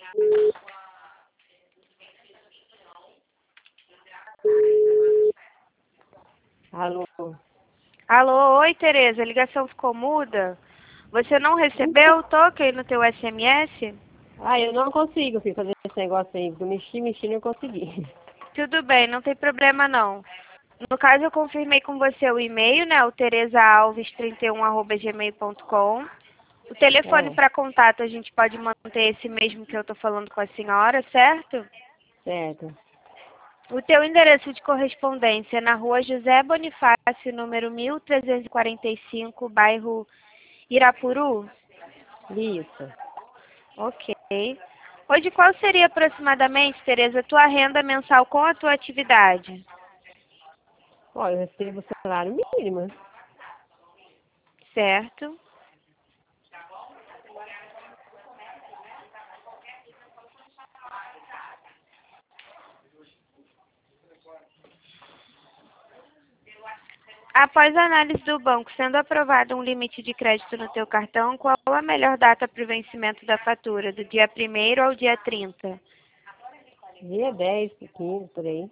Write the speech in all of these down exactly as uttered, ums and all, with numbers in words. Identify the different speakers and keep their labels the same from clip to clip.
Speaker 1: Alô?
Speaker 2: Alô, oi Tereza, a ligação ficou muda? Você não recebeu? Toquei no teu S M S?
Speaker 1: Ah, eu não consigo, filho, fazer esse negócio aí. Eu mexi, mexi, não consegui.
Speaker 2: Tudo bem, não tem problema não. No caso, eu confirmei com você o e-mail, né? O tereza alves trinta e um arroba gmail ponto com. O telefone
Speaker 1: É,
Speaker 2: para contato a gente pode manter esse mesmo que eu tô falando com a senhora, certo?
Speaker 1: certo.
Speaker 2: O teu endereço de correspondência é na rua José Bonifácio, número mil trezentos e quarenta e cinco, bairro Irapuru?
Speaker 1: Isso.
Speaker 2: Ok. Hoje, qual seria aproximadamente, Tereza, a tua renda mensal com a tua atividade?
Speaker 1: Ó, eu recebo o salário mínimo.
Speaker 2: Certo. Após a análise do banco, sendo aprovado um limite de crédito no teu cartão, qual a melhor data para o vencimento da fatura? Do dia primeiro ao dia trinta?
Speaker 1: Dia dez, quinze, por aí.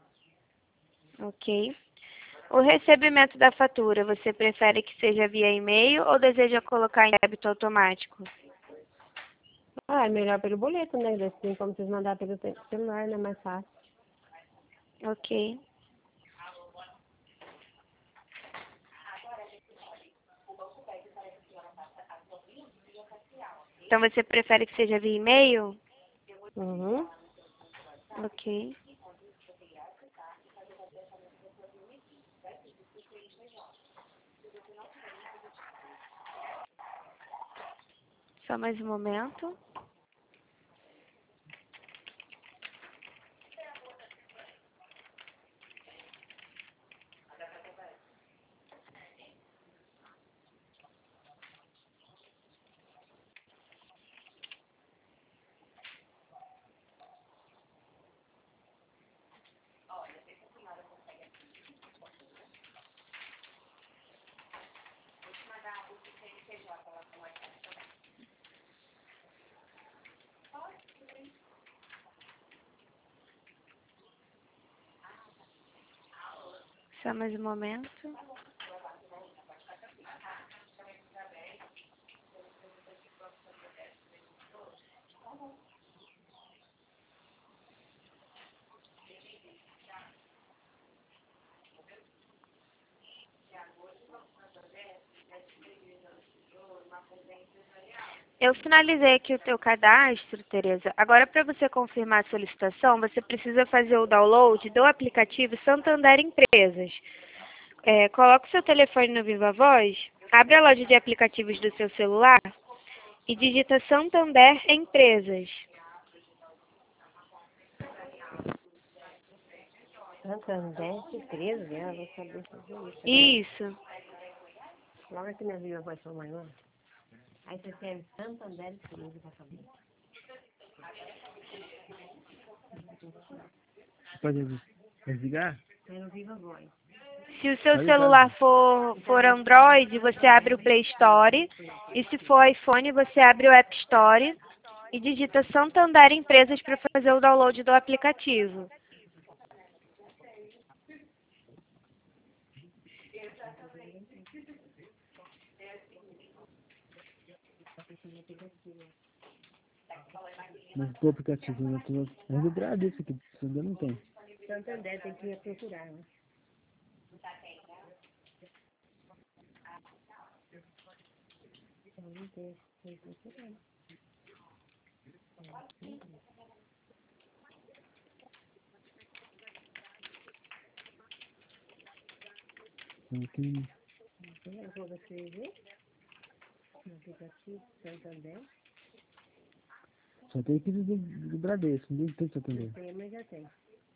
Speaker 2: Ok. O recebimento da fatura, você prefere que seja via e-mail ou deseja colocar em débito automático?
Speaker 1: Ah, é melhor pelo boleto, né? Assim como vocês mandar pelo te- celular, né? Mais fácil.
Speaker 2: Ok. Então você prefere que seja via e-mail?
Speaker 1: Uhum.
Speaker 2: Ok. Só mais um momento. Só mais um momento. Eu finalizei aqui o teu cadastro, Tereza. Agora, para você confirmar a solicitação, você precisa fazer o download do aplicativo Santander Empresas. É, coloca o seu telefone no Viva Voz, abre a loja de aplicativos do seu celular e digita Santander Empresas.
Speaker 1: Santander, treze, eu vou saber fazer isso agora.
Speaker 2: Isso.
Speaker 1: Logo aqui na Viva Voz sua mãe, ó. Aí você escreve Santander, treze, pra saber.
Speaker 3: Pode desligar?
Speaker 1: É no Viva Voz.
Speaker 2: Se o seu
Speaker 3: Pode
Speaker 2: celular
Speaker 3: deixar.
Speaker 2: for, for Android, você abre o Play Store. E se for iPhone, você abre o App Store e digita Santander Empresas para fazer o download do aplicativo.
Speaker 3: Mas o aplicativo não tem. Mas eu agradeço aqui, se ainda não tem.
Speaker 1: Santander tem que ir procurar, né? Não tem, tem que procurar.
Speaker 3: Aqui,
Speaker 1: Eu vou escrever no aplicativo Santander.
Speaker 3: só tem aqui do, do Bradesco, não tem Santander.
Speaker 1: Tem, mas já tem.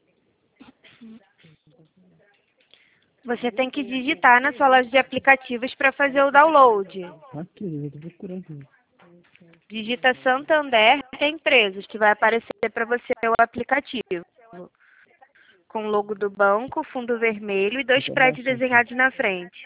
Speaker 2: Você tem que digitar na sua loja de aplicativos para fazer o download.
Speaker 3: Aqui, eu já tô procurando aqui.
Speaker 2: Digita Santander Empresas, que vai aparecer para você o aplicativo. Com o logo do banco, fundo vermelho e dois
Speaker 3: Deixa eu
Speaker 2: prédios
Speaker 3: baixar aqui.
Speaker 2: desenhados na frente.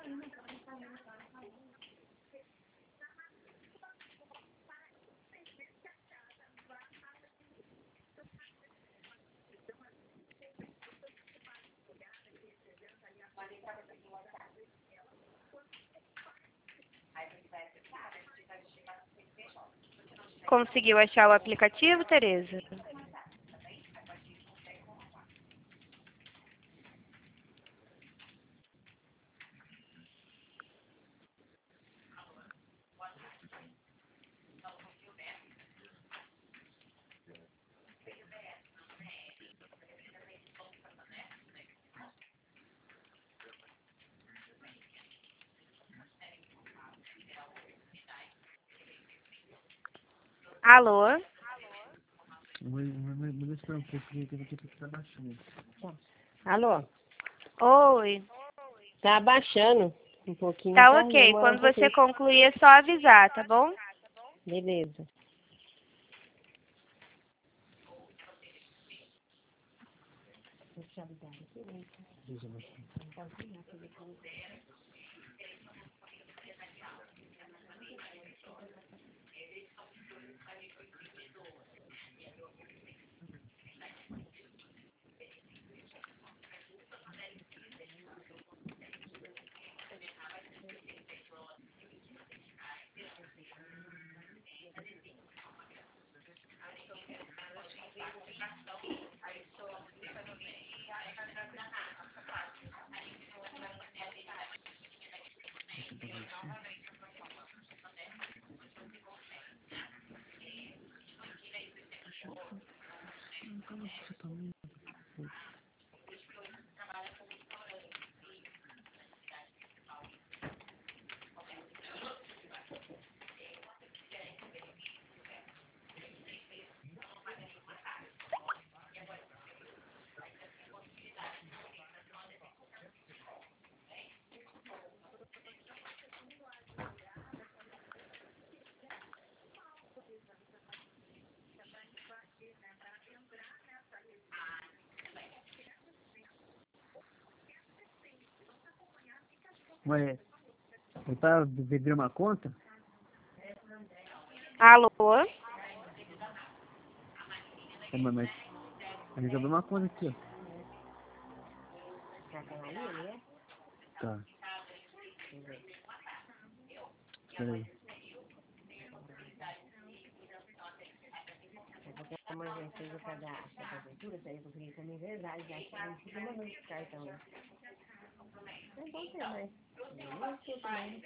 Speaker 2: Conseguiu achar o aplicativo, Tereza? Alô?
Speaker 3: Mas, mas, mas deixa eu esperar um pouco, que eu vou ter que ficar baixando.
Speaker 1: Alô?
Speaker 2: Oi.
Speaker 1: Tá abaixando um pouquinho.
Speaker 2: Tá
Speaker 1: Tá?
Speaker 2: ok.
Speaker 1: Demora
Speaker 2: Quando
Speaker 1: um
Speaker 2: você
Speaker 1: pouquinho.
Speaker 2: concluir, é só avisar, tá bom?
Speaker 1: Beleza. Deixa eu ligar aqui, né?
Speaker 3: Deixa eu baixar. Mas, eu tava bebendo uma conta?
Speaker 2: Alô?
Speaker 3: É, mas, mas, a gente abriu uma conta aqui, ó.
Speaker 1: Tá com a linha, né?
Speaker 3: Tá. Espera aí.
Speaker 1: Porque a mãe já fez o cadastro da prefeitura, daí eu queria também verdade, já que não fica uma vez de cartão. É bom ter, mas eu não sei também.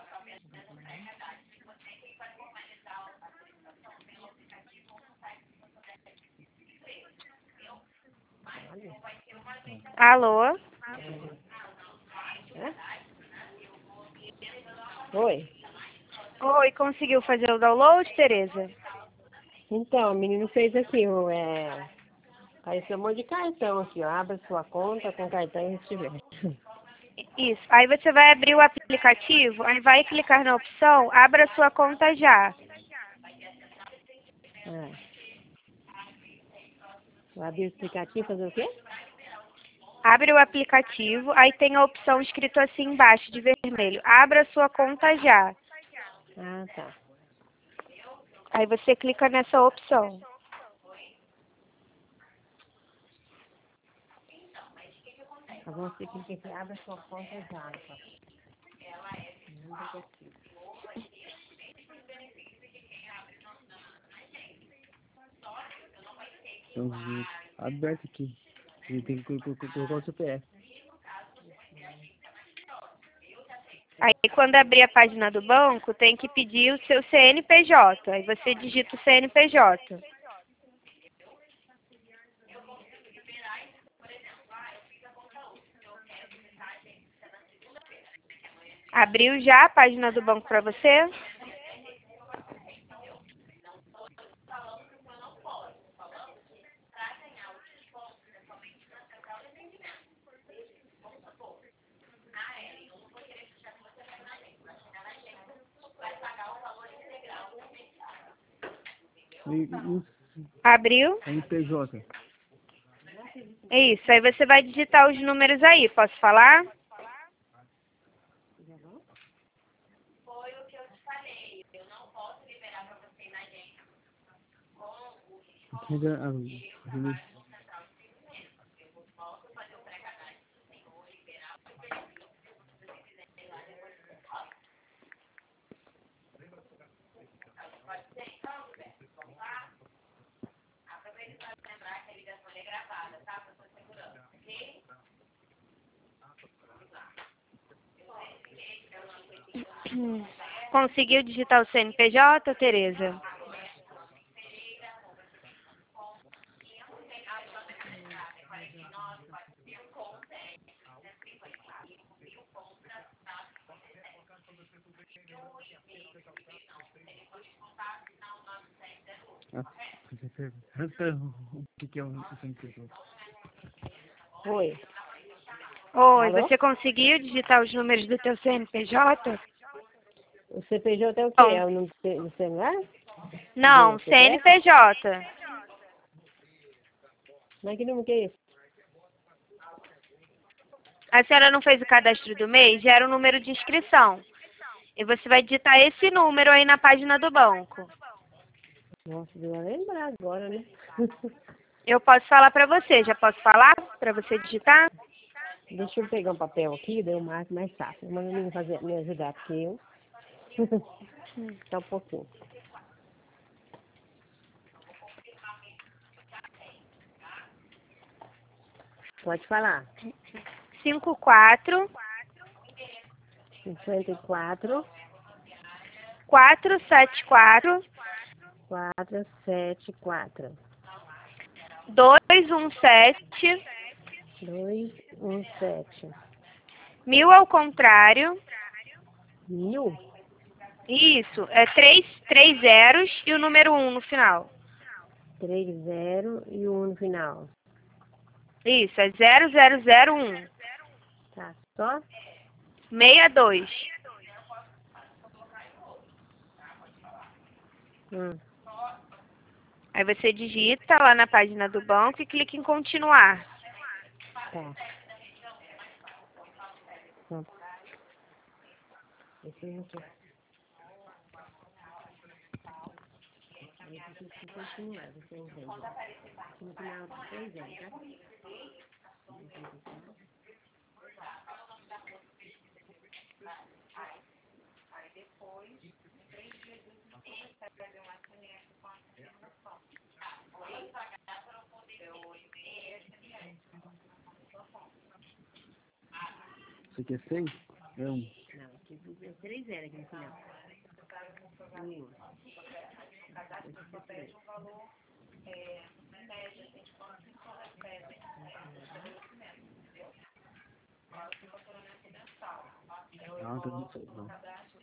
Speaker 2: Alô?
Speaker 1: Hã? Oi.
Speaker 2: Oi, conseguiu fazer o download, Tereza?
Speaker 1: Então, o menino fez aqui, o, é... Aí chamou de cartão aqui, ó. Abra sua conta com cartão se tiver.
Speaker 2: Isso. Aí você vai abrir o aplicativo, aí vai clicar na opção, abra sua conta já.
Speaker 1: Ah. Vou abrir o aplicativo, fazer o quê?
Speaker 2: Abre o aplicativo, aí tem a opção escrito assim embaixo, de vermelho. Abra sua conta já.
Speaker 1: Ah, tá.
Speaker 2: Aí você clica nessa opção.
Speaker 1: Agora você clica aqui, abre sua conta já. Tá? Não aplicativo.
Speaker 3: Então, aberto aqui. Ele tem que colo- colo- colocar o C P F.
Speaker 2: Aí quando abrir a página do banco, tem que pedir o seu C N P J. Aí você digita o C N P J. Abriu já a página do banco para você?
Speaker 3: E, e o
Speaker 2: Abriu?
Speaker 3: C N P J?
Speaker 2: É isso. Aí você vai digitar os números aí. Posso falar?
Speaker 3: Muda a luz.
Speaker 2: Conseguiu digitar o C N P J, Tereza?
Speaker 3: Ah, você pergunta o que que é um C N P J.
Speaker 1: Oi.
Speaker 2: Oi,
Speaker 1: Alô?
Speaker 2: você conseguiu digitar os números do teu C N P J?
Speaker 1: O C P J é o quê?
Speaker 2: Não.
Speaker 1: É o número do celular?
Speaker 2: Não,
Speaker 1: Do C P F?
Speaker 2: C N P J.
Speaker 1: Mas que número que é esse?
Speaker 2: A senhora não fez o cadastro do mês? Era o número de inscrição. E você vai digitar esse número aí na página do banco.
Speaker 1: Nossa, eu vou lembrar agora, né?
Speaker 2: Eu posso falar pra você. Já posso falar pra você digitar?
Speaker 1: Deixa eu pegar um papel aqui, daí eu marco mais fácil. Manda me, fazer, me ajudar, porque eu... Só um pouquinho. Pode falar.
Speaker 2: cinco quatro
Speaker 1: cinquenta e quatro,
Speaker 2: quatro sete quatro
Speaker 1: quatro sete quatro,
Speaker 2: dois um sete
Speaker 1: dois um sete.
Speaker 2: mil ao contrário.
Speaker 1: Mil?
Speaker 2: Isso, é três, três zeros e o número um no final.
Speaker 1: Três zero e um no final.
Speaker 2: Isso, é zero zero zero um
Speaker 1: Tá, só?
Speaker 2: seis dois.
Speaker 1: Hum,
Speaker 2: Aí você digita lá na página do banco e clica em continuar.
Speaker 1: tá. Pronto. Esse é aqui. Aí você tem que continuar, você entende. No final, três zero, tá?
Speaker 3: Isso aqui é seis? É um.
Speaker 1: Não, aqui é três zero aqui no final. Um e um. Esse é três.
Speaker 3: Ah, então não sei, não.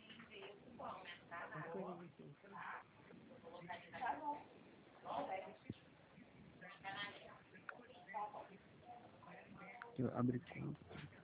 Speaker 1: As coisas assim.
Speaker 3: Eu abri conta.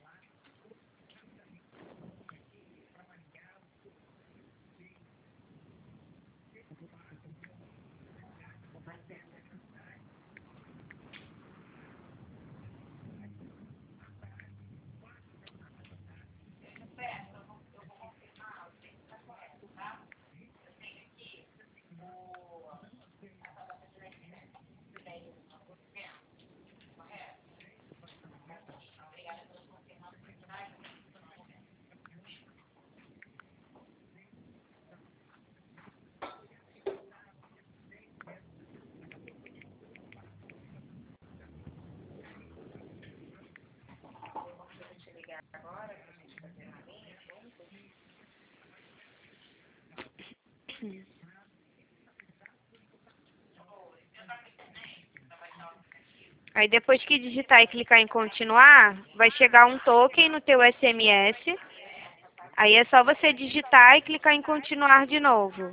Speaker 2: Aí depois que digitar e clicar em continuar, vai chegar um token no teu S M S. Aí é só você digitar e clicar em continuar de novo.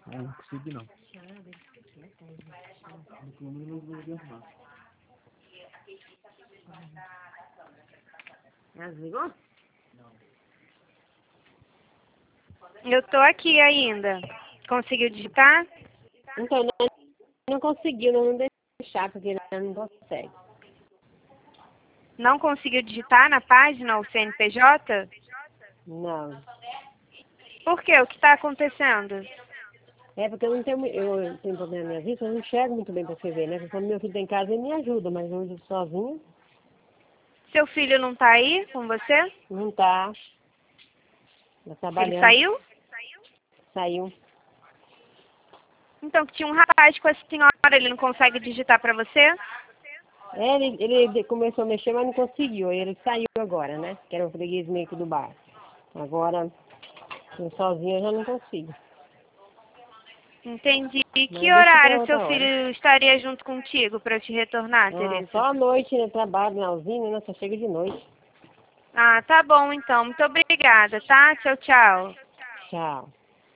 Speaker 3: Ah, não consegui não. No número não vou arrumar.
Speaker 1: Já desligou?
Speaker 2: Eu tô aqui ainda. Conseguiu digitar?
Speaker 1: Então, não, não conseguiu, não deixar, porque ele não consegue.
Speaker 2: Não conseguiu digitar na página o C N P J?
Speaker 1: Não.
Speaker 2: Por quê? O que está acontecendo?
Speaker 1: É porque eu não tenho, eu tenho problema na minha vista, eu não enxergo muito bem para escrever, né? Porque quando meu filho tem casa, ele me ajuda, mas hoje sozinho,
Speaker 2: Seu filho não está aí com você?
Speaker 1: não tá. Tá
Speaker 2: Ele
Speaker 1: trabalhando.
Speaker 2: saiu?
Speaker 1: Saiu.
Speaker 2: Então, que tinha um rapaz com a senhora, ele não consegue digitar para você?
Speaker 1: É, ele, ele começou a mexer, mas não conseguiu. Aí ele saiu agora, né? Que era o freguês meio que do bar. Agora, eu sozinho eu já não consigo.
Speaker 2: Entendi. E
Speaker 1: Mas
Speaker 2: que
Speaker 1: deixa pra
Speaker 2: horário
Speaker 1: outra
Speaker 2: seu
Speaker 1: hora.
Speaker 2: filho estaria junto contigo para te retornar,
Speaker 1: Ah,
Speaker 2: Tereza?
Speaker 1: só à noite, né? Trabalho na usina, né? Só chega de noite.
Speaker 2: Ah, tá bom então. Muito obrigada, tá? Tchau, tchau.
Speaker 1: Tchau.